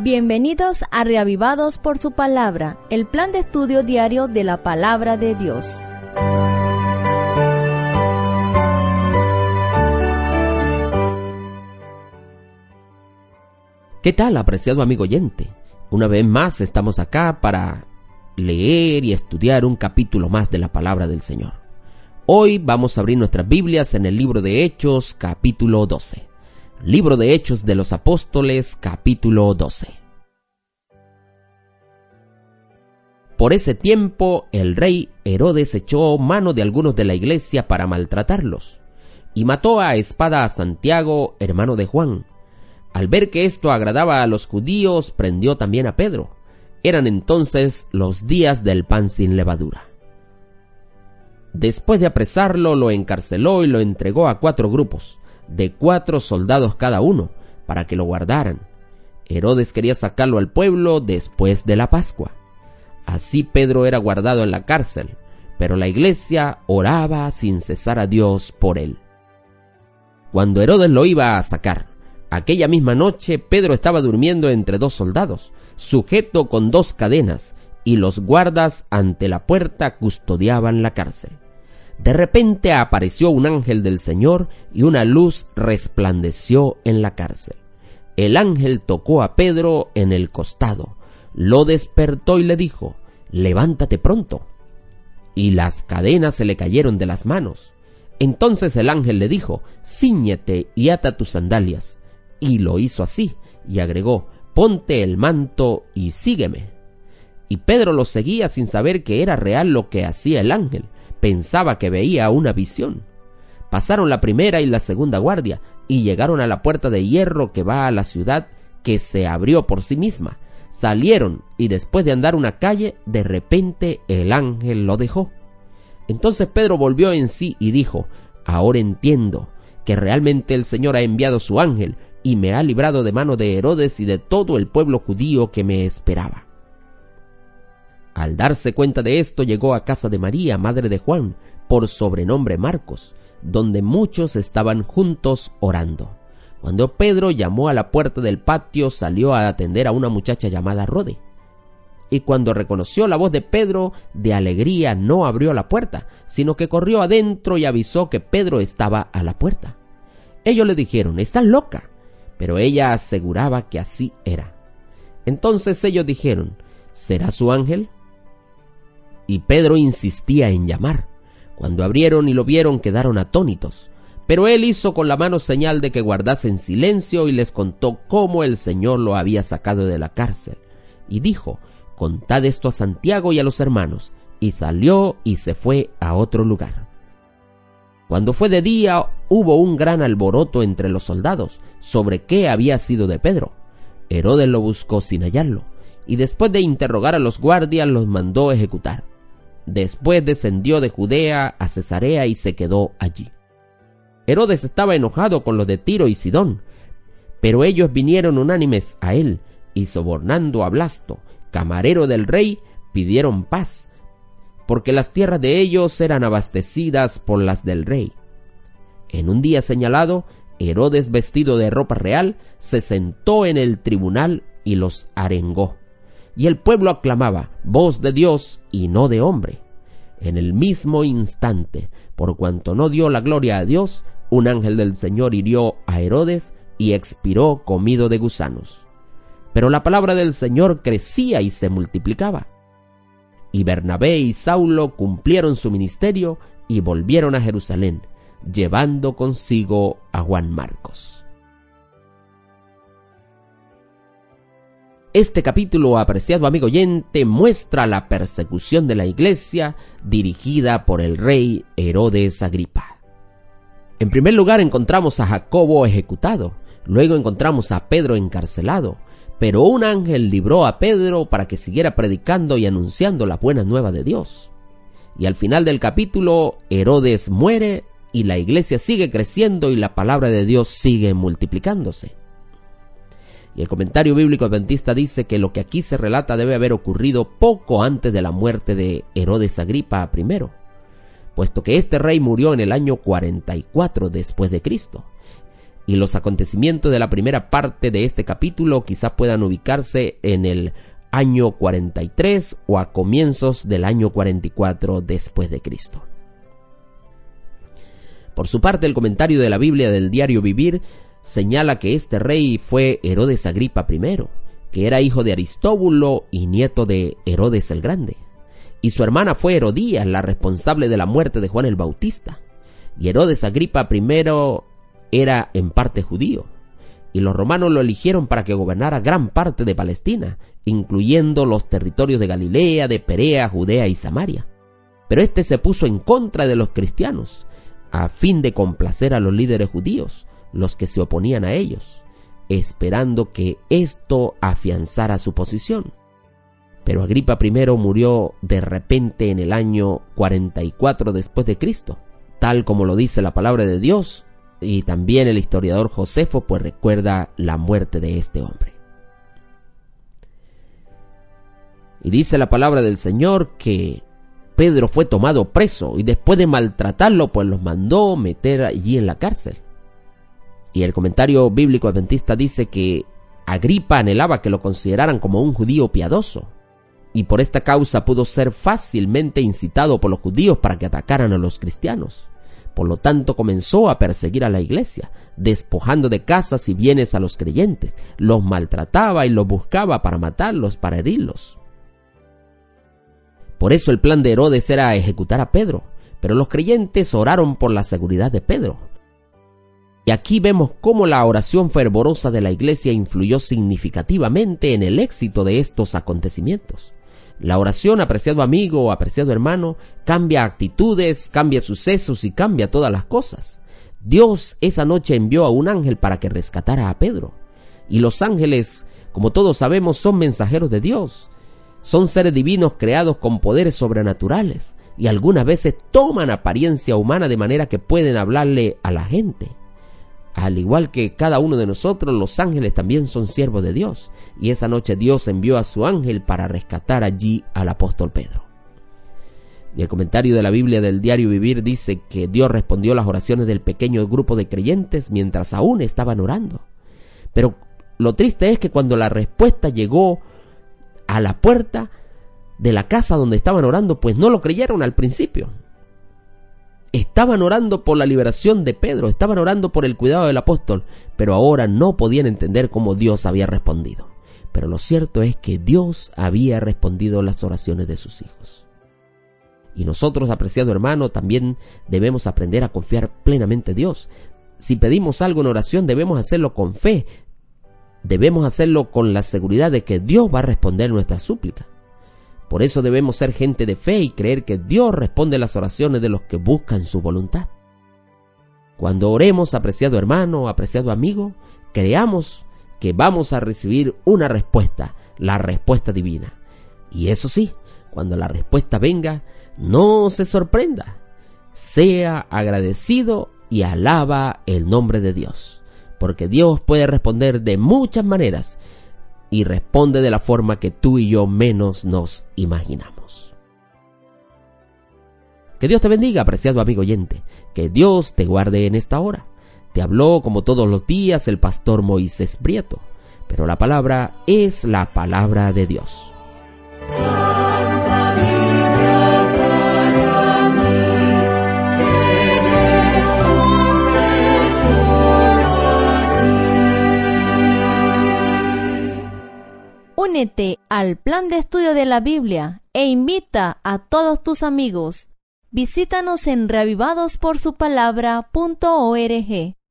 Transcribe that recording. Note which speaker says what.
Speaker 1: Bienvenidos a Reavivados por su Palabra, el plan de estudio diario de la Palabra de Dios.
Speaker 2: ¿Qué tal, apreciado amigo oyente? Una vez más estamos acá para leer y estudiar un capítulo más de la Palabra del Señor. Hoy vamos a abrir nuestras Biblias en el libro de Hechos, capítulo 12. Libro de Hechos de los Apóstoles, capítulo 12. Por ese tiempo, el rey Herodes echó mano de algunos de la iglesia para maltratarlos, y mató a espada a Santiago, hermano de Juan. Al ver que esto agradaba a los judíos, prendió también a Pedro. Eran entonces los días del pan sin levadura. Después de apresarlo, lo encarceló y lo entregó a 4 grupos, de 4 soldados cada uno, para que lo guardaran. Herodes quería sacarlo al pueblo después de la Pascua. Así Pedro era guardado en la cárcel, pero la iglesia oraba sin cesar a Dios por él. Cuando Herodes lo iba a sacar, aquella misma noche Pedro estaba durmiendo entre 2 soldados, sujeto con 2 cadenas, y los guardas ante la puerta custodiaban la cárcel. De repente apareció un ángel del Señor y una luz resplandeció en la cárcel. El ángel tocó a Pedro en el costado, lo despertó y le dijo: «Levántate pronto». Y las cadenas se le cayeron de las manos. Entonces el ángel le dijo: «Cíñete y ata tus sandalias». Y lo hizo así, y agregó: «Ponte el manto y sígueme». Y Pedro lo seguía sin saber que era real lo que hacía el ángel. Pensaba que veía una visión. Pasaron la primera y la segunda guardia y llegaron a la puerta de hierro que va a la ciudad, que se abrió por sí misma. Salieron y después de andar una calle, de repente el ángel lo dejó. Entonces Pedro volvió en sí y dijo: «Ahora entiendo que realmente el Señor ha enviado su ángel y me ha librado de mano de Herodes y de todo el pueblo judío que me esperaba». Al darse cuenta de esto, llegó a casa de María, madre de Juan, por sobrenombre Marcos, donde muchos estaban juntos orando. Cuando Pedro llamó a la puerta del patio, salió a atender a una muchacha llamada Rode. Y cuando reconoció la voz de Pedro, de alegría no abrió la puerta, sino que corrió adentro y avisó que Pedro estaba a la puerta. Ellos le dijeron: «Estás loca», pero ella aseguraba que así era. Entonces ellos dijeron: «¿Será su ángel?». Y Pedro insistía en llamar. Cuando abrieron y lo vieron, quedaron atónitos. Pero él hizo con la mano señal de que guardasen silencio y les contó cómo el Señor lo había sacado de la cárcel. Y dijo: «Contad esto a Santiago y a los hermanos». Y salió y se fue a otro lugar. Cuando fue de día, hubo un gran alboroto entre los soldados sobre qué había sido de Pedro. Herodes lo buscó sin hallarlo, y después de interrogar a los guardias, los mandó ejecutar. Después descendió de Judea a Cesarea y se quedó allí. Herodes estaba enojado con los de Tiro y Sidón, pero ellos vinieron unánimes a él, y sobornando a Blasto, camarero del rey, pidieron paz, porque las tierras de ellos eran abastecidas por las del rey. En un día señalado, Herodes, vestido de ropa real, se sentó en el tribunal y los arengó. Y el pueblo aclamaba: «Voz de Dios y no de hombre». En el mismo instante, por cuanto no dio la gloria a Dios, un ángel del Señor hirió a Herodes y expiró comido de gusanos. Pero la palabra del Señor crecía y se multiplicaba. Y Bernabé y Saulo cumplieron su ministerio y volvieron a Jerusalén, llevando consigo a Juan Marcos. Este capítulo, apreciado amigo oyente, muestra la persecución de la iglesia dirigida por el rey Herodes Agripa. En primer lugar encontramos a Jacobo ejecutado, luego encontramos a Pedro encarcelado, pero un ángel libró a Pedro para que siguiera predicando y anunciando la buena nueva de Dios. Y al final del capítulo, Herodes muere y la iglesia sigue creciendo y la palabra de Dios sigue multiplicándose. Y el comentario bíblico adventista dice que lo que aquí se relata debe haber ocurrido poco antes de la muerte de Herodes Agripa I, puesto que este rey murió en el año 44 después de Cristo. Y los acontecimientos de la primera parte de este capítulo quizá puedan ubicarse en el año 43 o a comienzos del año 44 después de Cristo. Por su parte, el comentario de la Biblia del Diario Vivir señala que este rey fue Herodes Agripa I, que era hijo de Aristóbulo y nieto de Herodes el Grande. Y su hermana fue Herodías, la responsable de la muerte de Juan el Bautista. Y Herodes Agripa I era en parte judío, y los romanos lo eligieron para que gobernara gran parte de Palestina, incluyendo los territorios de Galilea, de Perea, Judea y Samaria. Pero este se puso en contra de los cristianos, a fin de complacer a los líderes judíos, los que se oponían a ellos, esperando que esto afianzara su posición. Pero Agripa I murió de repente en el año 44 después de Cristo, tal como lo dice la palabra de Dios, y también el historiador Josefo pues recuerda la muerte de este hombre. Y dice la palabra del Señor que Pedro fue tomado preso y después de maltratarlo pues los mandó meter allí en la cárcel. Y el comentario bíblico adventista dice que Agripa anhelaba que lo consideraran como un judío piadoso, y por esta causa pudo ser fácilmente incitado por los judíos para que atacaran a los cristianos. Por lo tanto, comenzó a perseguir a la iglesia, despojando de casas y bienes a los creyentes, los maltrataba y los buscaba para matarlos, para herirlos. Por eso el plan de Herodes era ejecutar a Pedro, pero los creyentes oraron por la seguridad de Pedro. Y aquí vemos cómo la oración fervorosa de la iglesia influyó significativamente en el éxito de estos acontecimientos. La oración, apreciado amigo o apreciado hermano, cambia actitudes, cambia sucesos y cambia todas las cosas. Dios esa noche envió a un ángel para que rescatara a Pedro. Y los ángeles, como todos sabemos, son mensajeros de Dios. Son seres divinos creados con poderes sobrenaturales y algunas veces toman apariencia humana de manera que pueden hablarle a la gente. Al igual que cada uno de nosotros, los ángeles también son siervos de Dios. Y esa noche Dios envió a su ángel para rescatar allí al apóstol Pedro. Y el comentario de la Biblia del Diario Vivir dice que Dios respondió las oraciones del pequeño grupo de creyentes mientras aún estaban orando. Pero lo triste es que cuando la respuesta llegó a la puerta de la casa donde estaban orando, pues no lo creyeron al principio. Estaban orando por la liberación de Pedro, estaban orando por el cuidado del apóstol, pero ahora no podían entender cómo Dios había respondido. Pero lo cierto es que Dios había respondido las oraciones de sus hijos. Y nosotros, apreciado hermano, también debemos aprender a confiar plenamente en Dios. Si pedimos algo en oración, debemos hacerlo con fe. Debemos hacerlo con la seguridad de que Dios va a responder nuestra súplica. Por eso debemos ser gente de fe y creer que Dios responde las oraciones de los que buscan su voluntad. Cuando oremos, apreciado hermano, apreciado amigo, creamos que vamos a recibir una respuesta, la respuesta divina. Y eso sí, cuando la respuesta venga, no se sorprenda. Sea agradecido y alaba el nombre de Dios, porque Dios puede responder de muchas maneras y responde de la forma que tú y yo menos nos imaginamos. Que Dios te bendiga, apreciado amigo oyente. Que Dios te guarde en esta hora. Te habló como todos los días el pastor Moisés Prieto, pero la palabra es la palabra de Dios.
Speaker 1: Únete al plan de estudio de la Biblia e invita a todos tus amigos. Visítanos en reavivadosporsupalabra.org.